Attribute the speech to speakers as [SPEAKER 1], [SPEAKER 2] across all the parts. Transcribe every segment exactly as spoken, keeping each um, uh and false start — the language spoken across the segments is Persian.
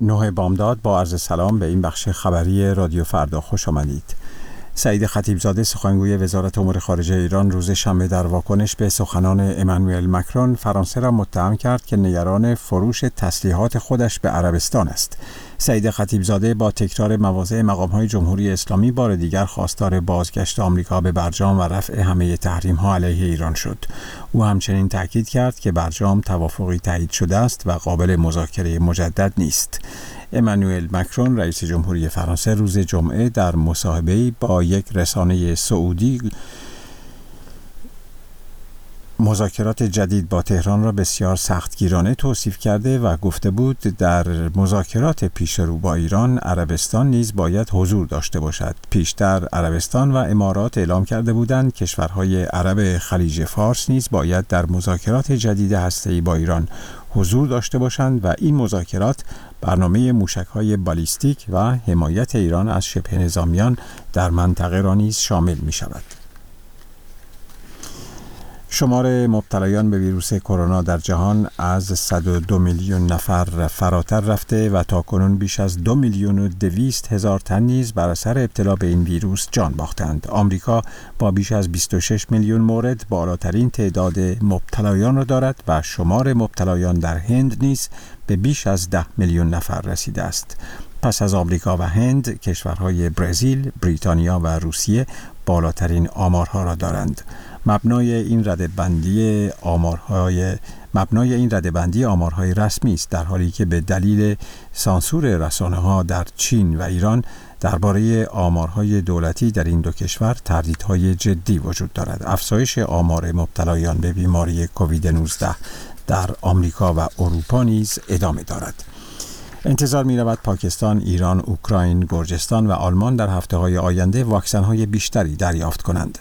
[SPEAKER 1] نه بامداد با عرض سلام به این بخش خبری رادیو فردا خوش آمدید. سعید خطیبزاده سخنگوی وزارت امور خارجه ایران روز شنبه در واکنش به سخنان امانوئل مکرون فرانسه را متهم کرد که نگران فروش تسلیحات خودش به عربستان است. سعید خطیبزاده با تکرار مواضع مقام‌های جمهوری اسلامی بار دیگر خواستار بازگشت آمریکا به برجام و رفع همه تحریم‌ها علیه ایران شد. او همچنین تاکید کرد که برجام توافقی تایید شده است و قابل مذاکره مجدد نیست. امانوئل مکرون رئیس جمهوری فرانسه روز جمعه در مصاحبه‌ای با یک رسانه سعودی مذاکرات جدید با تهران را بسیار سختگیرانه توصیف کرده و گفته بود در مذاکرات پیشرو با ایران عربستان نیز باید حضور داشته باشد. پیشتر عربستان و امارات اعلام کرده بودند کشورهای عرب خلیج فارس نیز باید در مذاکرات جدید هسته‌ای با ایران حضور داشته باشند و این مذاکرات برنامه موشک‌های بالیستیک و حمایت ایران از شبه نظامیان در منطقه را نیز شامل می‌شود. شمار مبتلایان به ویروس کرونا در جهان از صد و دو میلیون نفر فراتر رفته و تاکنون بیش از دو میلیون و دویست هزار تن نیز بر اثر ابتلا به این ویروس جان باختند. آمریکا با بیش از بیست و شش میلیون مورد بالاترین تعداد مبتلایان را دارد و شمار مبتلایان در هند نیز به بیش از ده میلیون نفر رسیده است. پس از آمریکا و هند، کشورهای برزیل، بریتانیا و روسیه بالاترین آمارها را دارند. مبنای این رده‌بندی آمارهای مبنای این رده‌بندی آمارهای رسمی است، در حالی که به دلیل سانسور رسانه‌ها در چین و ایران درباره آمارهای دولتی در این دو کشور تردیدهای جدی وجود دارد. افزایش آمار مبتلایان به بیماری کووید نوزده در آمریکا و اروپا نیز ادامه دارد. انتظار می رود پاکستان، ایران، اوکراین، گرجستان و آلمان در هفته‌های آینده واکسن‌های بیشتری دریافت کنند.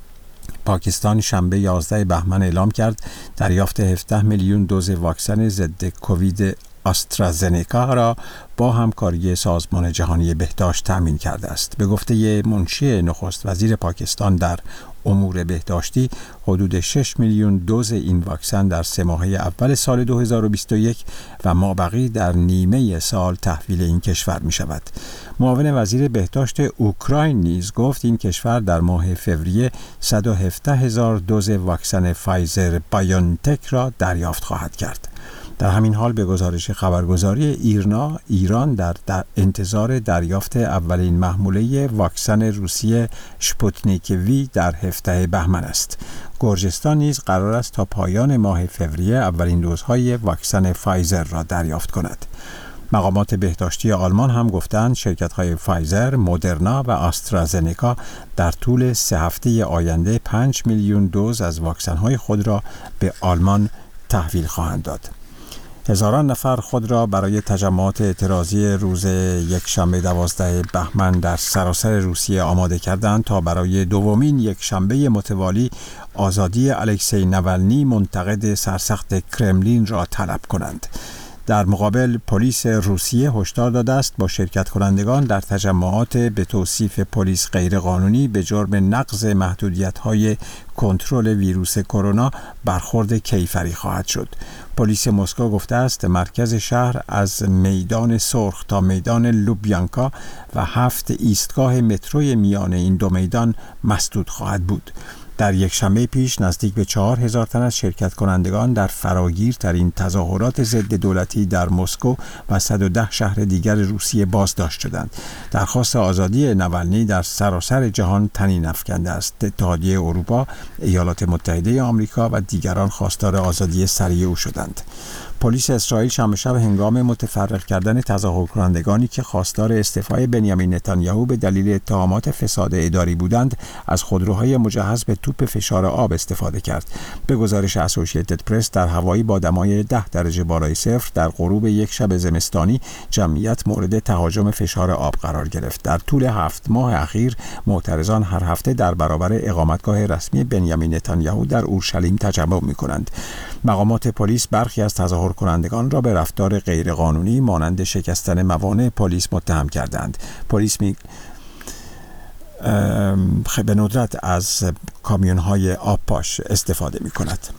[SPEAKER 1] پاکستان شنبه یازده بهمن اعلام کرد دریافت هفده میلیون دوز واکسن ضد کووید آسترازنکا را با همکاری سازمان جهانی بهداشت تأمین کرده است. به گفته منشی نخست وزیر پاکستان در امور بهداشتی، حدود شش میلیون دوز این واکسن در سه ماهه اول سال دو هزار و بیست و یک و مابقی در نیمه سال تحویل این کشور می شود. معاون وزیر بهداشت اوکراین نیز گفت این کشور در ماه فوریه صد و هفده هزار دوز واکسن فایزر بایونتک را دریافت خواهد کرد. در همین حال به گزارش خبرگزاری ایرنا، ایران در, در انتظار دریافت اولین محموله واکسن روسی شپوتنیک وی در هفده بهمن است. گرجستان نیز قرار است تا پایان ماه فوریه اولین دوزهای واکسن فایزر را دریافت کند. مقامات بهداشتی آلمان هم گفتند شرکت‌های فایزر، مدرنا و آسترازنکا در طول سه هفته آینده پنج میلیون دوز از واکسن‌های خود را به آلمان تحویل خواهند داد. هزاران نفر خود را برای تجمعات اعتراضی روز یکشنبه دوازده بهمن در سراسر روسیه آماده کردند تا برای دومین یکشنبه متوالی آزادی الکسی ناولنی منتقد سرسخت کرملین را طلب کنند. در مقابل پلیس روسیه هشدار داده است با شرکت کنندگان در تجمعات به توصیف پلیس غیرقانونی به جرم نقض محدودیت‌های کنترل ویروس کرونا برخورد کیفری خواهد شد. پلیس مسکو گفته است مرکز شهر از میدان سرخ تا میدان لوبیانکا و هفت ایستگاه متروی میان این دو میدان مسدود خواهد بود. در یک شنبه پیش نزدیک به چهار هزار تن از شرکت کنندگان در فراگیرترین تظاهرات ضد دولتی در مسکو و صد و ده شهر دیگر روسیه بازداشت شدند. درخواست آزادی ناولنی در سراسر جهان طنین افکنده است. اتحادیه اروپا، ایالات متحده آمریکا و دیگران خواستار آزادی سریع او شدند. پلیس اسرائیل شنبه شب هنگام متفرق کردن تظاهرکنندگانی که خواستار استعفای بنیامین نتانیاهو به دلیل اتهامات فساد اداری بودند از خودروهای مجهز به توپ فشار آب استفاده کرد. به گزارش اسوسییتد پرس در هوایی با دمای ده درجه بالای صفر در غروب یک شب زمستانی جمعیت مورد تهاجم فشار آب قرار گرفت. در طول هفت ماه اخیر معترضان هر هفته در برابر اقامتگاه رسمی بنیامین نتانیاهو در اورشلیم تجمع می‌کنند. مقامات پلیس برخی از تظاهر کنندگان را به رفتار غیرقانونی مانند شکستن موانع پلیس متهم کردند. پلیس می به ندرت از کامیون‌های آبپاش استفاده می‌کند.